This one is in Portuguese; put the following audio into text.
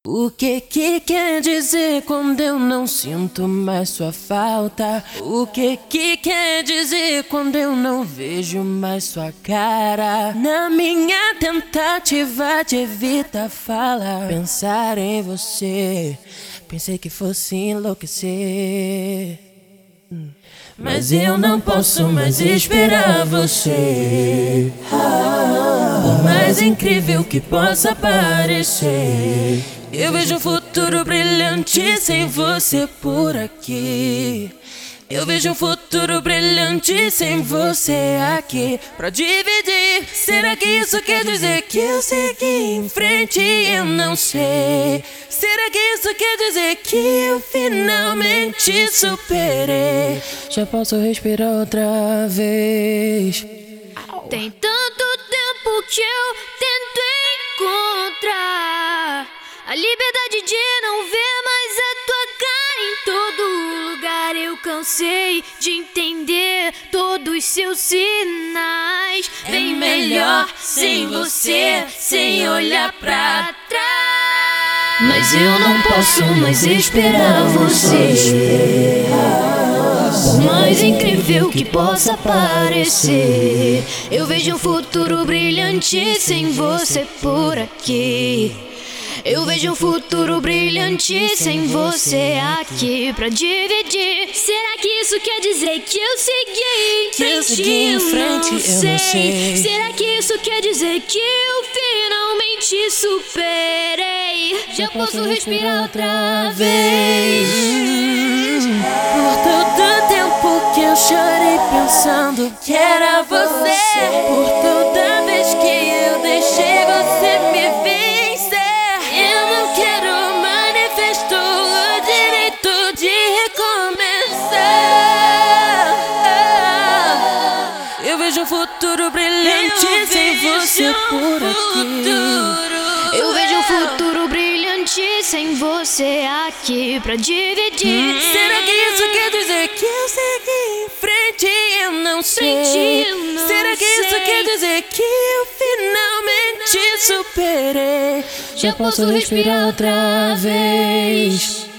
O que quer dizer quando eu não sinto mais sua falta? O que quer dizer quando eu não vejo mais sua cara? Na minha tentativa de evitar falar, pensar em você, pensei que fosse enlouquecer. Mas eu não posso mais esperar você. Por mais incrível que possa parecer, eu vejo um futuro brilhante sem você por aqui. Eu vejo um futuro brilhante sem você aqui pra dividir. Será que isso quer dizer que eu segui em frente? Eu não sei. Será que isso quer dizer que eu finalmente superei? Já posso respirar outra vez. Tem tanto tempo que eu tento encontrar a liberdade de não ver mais a tua cara em todo lugar. Eu cansei de entender todos os seus sinais. Bem melhor sem você, sem olhar pra trás. Mas eu não posso mais esperar você. Por mais incrível que possa parecer, eu vejo um futuro brilhante sem você por aqui. Eu vejo um futuro brilhante sem você aqui pra dividir. Será que isso quer dizer que eu segui em frente? Eu não sei. Será que isso quer dizer que eu finalmente superei? Já posso respirar outra vez. Por todo tempo que eu chorei pensando que era você, por toda vez que eu deixei você me vencer, eu não quero manifesto o direito de recomeçar. Eu vejo um futuro brilhante sem você por aqui. Eu vejo um futuro brilhante sem você aqui pra dividir. Será que isso quer dizer que eu segui em frente? Eu não sei. Será que isso quer dizer que eu finalmente superei? Já posso respirar outra vez.